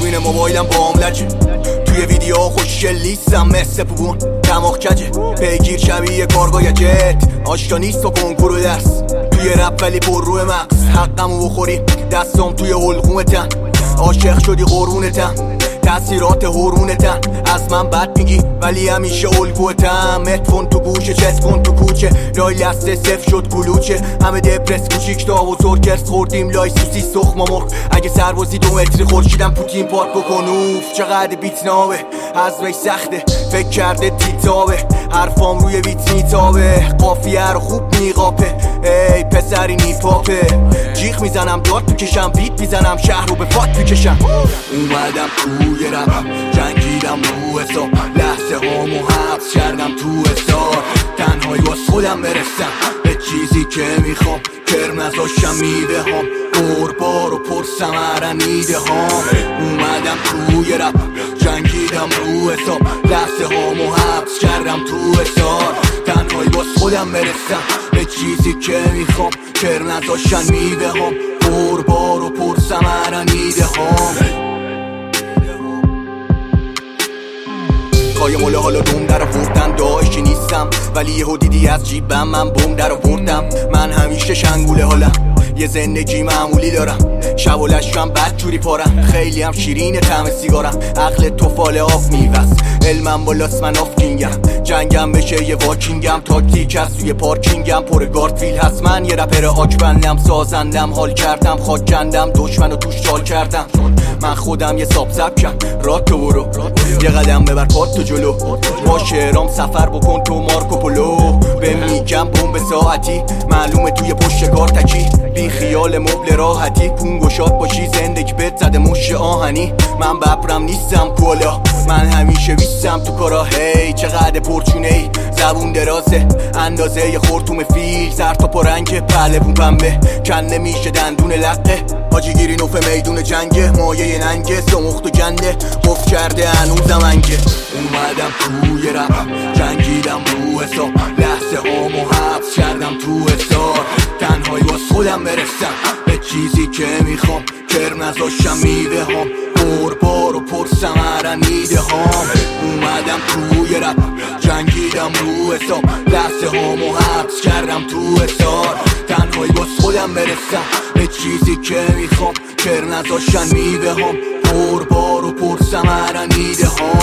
دوربین موبایلم با لجه، توی ویدیو خوشگل لیستم مثل پوبون دماغ کجه، پیگیر شبیه کارگاه جت، آشنا نیست و کنکور و درس، توی رپ ولی پر روی مغز، حقمو بخوری دستم توی حلقومتن، عاشق شدی قرونتن، تاثیرات هورونتن، از من بد میگی ولی همیشه الگوتم، متفون تو گوشه چسبون تو کوچه، لای لسته صف شد کلوچه، همه دپرس کوچیک تا بزرگ کرس خوردیم لای سوسی سخم مرغ، اگه سربازی 2 متری خورشیدم پوتین پارک بکن اوف چقدر بیت نابه، از وی سخته فکر کرده تیتابه، حرفام روی بیت میتابه، قافیه رو خوب میقاپه، ای پسری نیپاپه، جیغ میزنم داد تو کشم، بیت میزنم شهر رو به فات میکشم، اومدم توی رپ جنگیدم رو حساب، لحظه هامو حبس کردم تو حساب، تنهایی باز خودم برسم به چیزی که میخوام، کرم نزاشم میوه هام، قربار و پر ثمره نیده هام، اومدم توی رپ جنگیدم رو حساب، لحظه هامو حبس کردم تو حساب، تنهایی باز خودم برسم به چیزی که میخوام، کرم نزاشم میوه هام، قربار و پر ثمره نیده هام. قایم حالا دوم در آوردن داشتی نیستم، ولی یهو دیدی از جیبم من بوم در آوردم، من همیشه شنگوله حالم، یه زندگی معمولی دارم، شب و لشکم بد جوری پارم، خیلی هم شیرین طعم سیگارم، عقل تو فال آف میوست، علمم بالاست من آف کینگم، جنگم بشه یه واکینگم، تاکتیک از توی پارکینگم، پر گاردفیل هست من یه رپر آکبندم، سازندم حال کردم خاک کندم، دشمنو توش شال کردم، من خودم یه ساب زبکم، رات تو برو یه قدم ببر پات تو جلو، با شعرام سفر بکن تو مارکوپولو، به میگم بوم به ساعتی، معلومه توی پشت کار تکی، بی خیال مبل راحتی، کون گشاد باشی زندگی بهت زده مش آهنی، من ببرم نیستم کولا، من همیشه ویستم تو کارا، هی چقدر پرچونه ای، زبون درازه اندازه یه خورتوم فیل، سر تا پرنگ پهلوون پنبه، کن نمیشه دندون لقه، حاجی گیری نوف میدون جنگه، مایه ننگه سمخت و جنده، قف کرده هنوزم انگه، اومدم توی رپ جنگیدم رو حساب، لحظه هامو حبس کردم تو حساب، تنهایی باز خودم برسم به چیزی که میخوام، کرم نزاشم میوه هام، قربار و پر ثمره نیده هام، اومدم توی رپ جنگیدم رو حساب، لحظه هامو حبس کردم تو حساب، تنهایی باز خودم برسم به چیزی که میخوام، کرم نزاشم میوه هام، قربار و پر ثمره نیده هام.